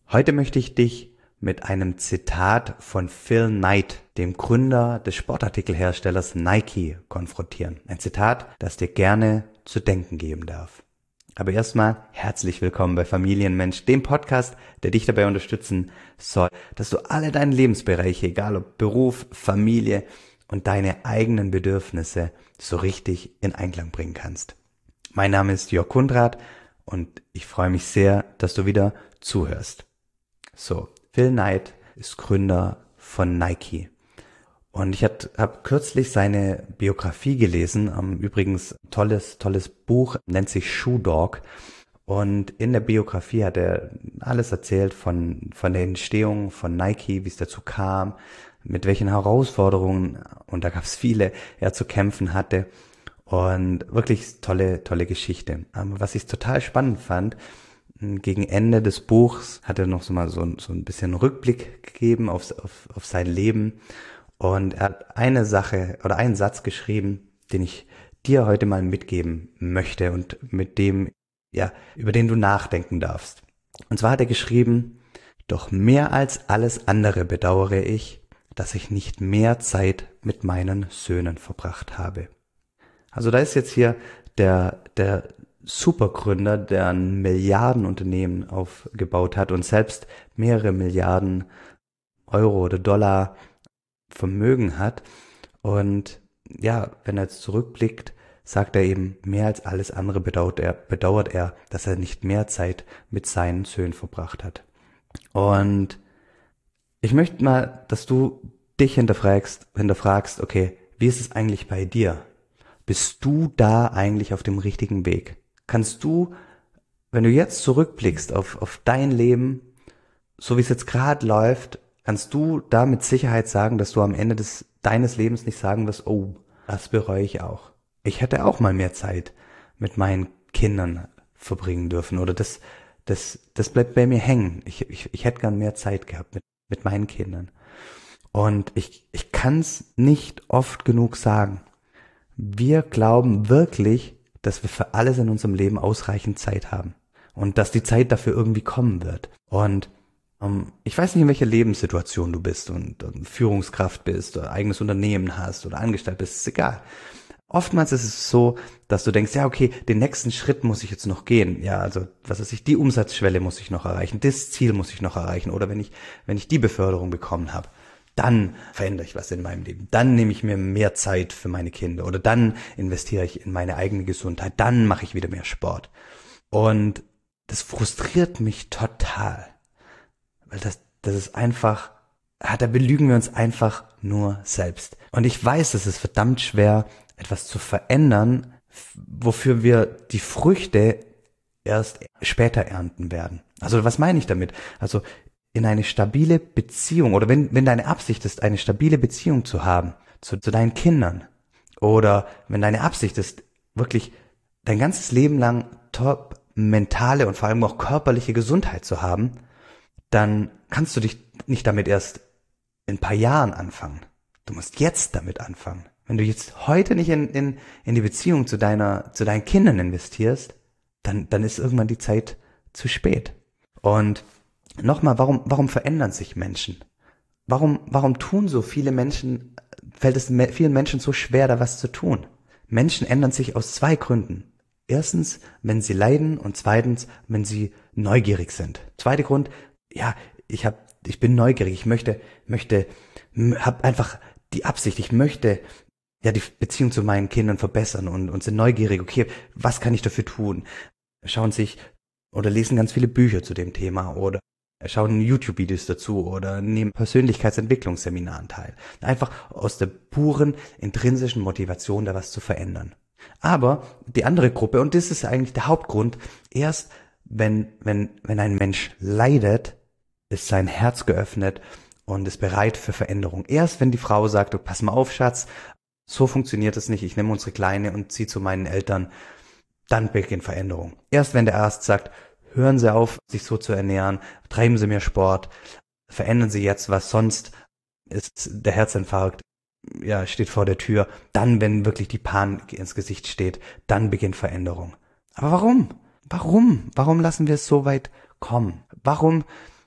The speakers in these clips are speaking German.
Heute möchte ich dich mit einem Zitat von Phil Knight, dem Gründer des Sportartikelherstellers Nike, konfrontieren. Ein Zitat, das dir gerne zu denken geben darf. Aber erstmal herzlich willkommen bei Familienmensch, dem Podcast, der dich dabei unterstützen soll, dass du alle deine Lebensbereiche, egal ob Beruf, Familie und deine eigenen Bedürfnisse, so richtig in Einklang bringen kannst. Mein Name ist Jörg Kundrat und ich freue mich sehr, dass du wieder zuhörst. So, Phil Knight ist Gründer von Nike. Und ich habe kürzlich seine Biografie gelesen, übrigens tolles Buch, nennt sich Shoe Dog. Und in der Biografie hat er alles erzählt von der Entstehung von Nike, wie es dazu kam, mit welchen Herausforderungen, und da gab es viele, er zu kämpfen hatte. Und wirklich tolle Geschichte. Was ich total spannend fand, gegen Ende des Buchs hat er noch so ein bisschen Rückblick gegeben auf sein Leben. Und er hat eine Sache oder einen Satz geschrieben, den ich dir heute mal mitgeben möchte und über den du nachdenken darfst. Und zwar hat er geschrieben: Doch mehr als alles andere bedauere ich, dass ich nicht mehr Zeit mit meinen Söhnen verbracht habe. Also da ist jetzt hier der Supergründer, der ein Milliardenunternehmen aufgebaut hat und selbst mehrere Milliarden Euro oder Dollar Vermögen hat. Und ja, wenn er jetzt zurückblickt, sagt er eben, mehr als alles andere bedauert er, dass er nicht mehr Zeit mit seinen Söhnen verbracht hat. Und ich möchte mal, dass du dich hinterfragst, okay, wie ist es eigentlich bei dir? Bist du da eigentlich auf dem richtigen Weg? Kannst du, wenn du jetzt zurückblickst auf dein Leben, so wie es jetzt gerade läuft, kannst du da mit Sicherheit sagen, dass du am Ende deines Lebens nicht sagen wirst, oh, das bereue ich auch. Ich hätte auch mal mehr Zeit mit meinen Kindern verbringen dürfen, oder das bleibt bei mir hängen. Ich hätte gern mehr Zeit gehabt mit meinen Kindern. Und ich kann es nicht oft genug sagen. Wir glauben wirklich, dass wir für alles in unserem Leben ausreichend Zeit haben und dass die Zeit dafür irgendwie kommen wird. Und ich weiß nicht, in welcher Lebenssituation du bist und Führungskraft bist oder eigenes Unternehmen hast oder angestellt bist, ist egal. Oftmals ist es so, dass du denkst, ja okay, den nächsten Schritt muss ich jetzt noch gehen. Ja, also die Umsatzschwelle muss ich noch erreichen, das Ziel muss ich noch erreichen. Oder wenn ich die Beförderung bekommen habe, dann verändere ich was in meinem Leben. Dann nehme ich mir mehr Zeit für meine Kinder oder dann investiere ich in meine eigene Gesundheit. Dann mache ich wieder mehr Sport. Und das frustriert mich total. Weil das ist einfach, da belügen wir uns einfach nur selbst. Und ich weiß, es ist verdammt schwer, etwas zu verändern, wofür wir die Früchte erst später ernten werden. Also was meine ich damit? Also in eine stabile Beziehung, oder wenn deine Absicht ist, eine stabile Beziehung zu haben zu deinen Kindern, oder wenn deine Absicht ist, wirklich dein ganzes Leben lang top mentale und vor allem auch körperliche Gesundheit zu haben, dann kannst du dich nicht damit erst in ein paar Jahren anfangen. Du musst jetzt damit anfangen. Wenn du jetzt heute nicht in die Beziehung zu deinen Kindern investierst, dann ist irgendwann die Zeit zu spät. Und nochmal, warum verändern sich Menschen? Warum tun so viele Menschen, fällt es vielen Menschen so schwer, da was zu tun? Menschen ändern sich aus zwei Gründen. Erstens, wenn sie leiden, und zweitens, wenn sie neugierig sind. Zweiter Grund, ja, ich bin neugierig, habe einfach die Absicht, ich möchte ja die Beziehung zu meinen Kindern verbessern und sind neugierig, okay, was kann ich dafür tun? Schauen sich oder lesen ganz viele Bücher zu dem Thema oder schauen YouTube-Videos dazu oder nehmen Persönlichkeitsentwicklungsseminaren teil. Einfach aus der puren intrinsischen Motivation, da was zu verändern. Aber die andere Gruppe, und das ist eigentlich der Hauptgrund, erst wenn ein Mensch leidet, ist sein Herz geöffnet und ist bereit für Veränderung. Erst wenn die Frau sagt, oh, pass mal auf, Schatz, so funktioniert es nicht, ich nehme unsere Kleine und ziehe zu meinen Eltern, dann beginnt Veränderung. Erst wenn der Arzt sagt, hören Sie auf, sich so zu ernähren, treiben Sie mehr Sport, verändern Sie jetzt was, sonst ist der Herzinfarkt, ja, steht vor der Tür. Dann, wenn wirklich die Panik ins Gesicht steht, dann beginnt Veränderung. Aber warum? Warum lassen wir es so weit kommen? Warum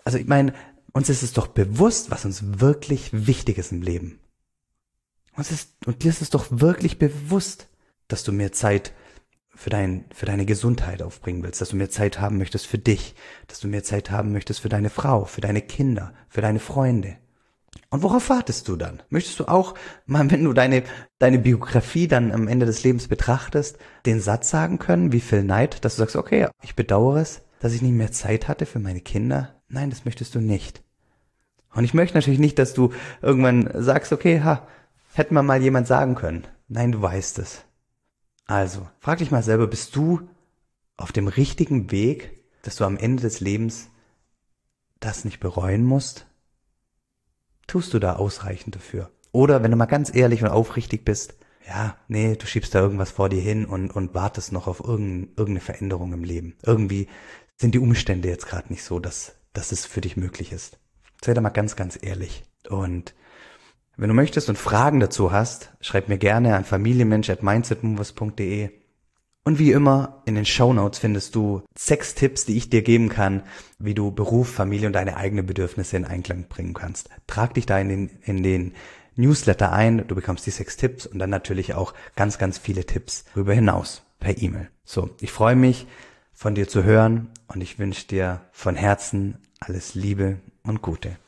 Also ich meine, uns ist es doch bewusst, was uns wirklich wichtig ist im Leben. Und dir ist es doch wirklich bewusst, dass du mehr Zeit für deine Gesundheit aufbringen willst, dass du mehr Zeit haben möchtest für dich, dass du mehr Zeit haben möchtest für deine Frau, für deine Kinder, für deine Freunde. Und worauf wartest du dann? Möchtest du auch mal, wenn du deine Biografie dann am Ende des Lebens betrachtest, den Satz sagen können, wie Phil Knight, dass du sagst, okay, ich bedauere es, dass ich nicht mehr Zeit hatte für meine Kinder? Nein, das möchtest du nicht. Und ich möchte natürlich nicht, dass du irgendwann sagst, okay, hätte mir mal jemand sagen können. Nein, du weißt es. Also, frag dich mal selber, bist du auf dem richtigen Weg, dass du am Ende des Lebens das nicht bereuen musst? Tust du da ausreichend dafür? Oder wenn du mal ganz ehrlich und aufrichtig bist, ja, nee, du schiebst da irgendwas vor dir hin und wartest noch auf irgendeine Veränderung im Leben. Irgendwie sind die Umstände jetzt gerade nicht so, dass es für dich möglich ist. Sei da mal ganz, ganz ehrlich. Und wenn du möchtest und Fragen dazu hast, schreib mir gerne an familienmensch@mindsetmovers.de. Und wie immer, in den Shownotes findest du 6 Tipps, die ich dir geben kann, wie du Beruf, Familie und deine eigenen Bedürfnisse in Einklang bringen kannst. Trag dich da in den Newsletter ein, du bekommst die 6 Tipps und dann natürlich auch ganz, ganz viele Tipps darüber hinaus per E-Mail. So, ich freue mich, von dir zu hören und ich wünsche dir von Herzen alles Liebe und Gute.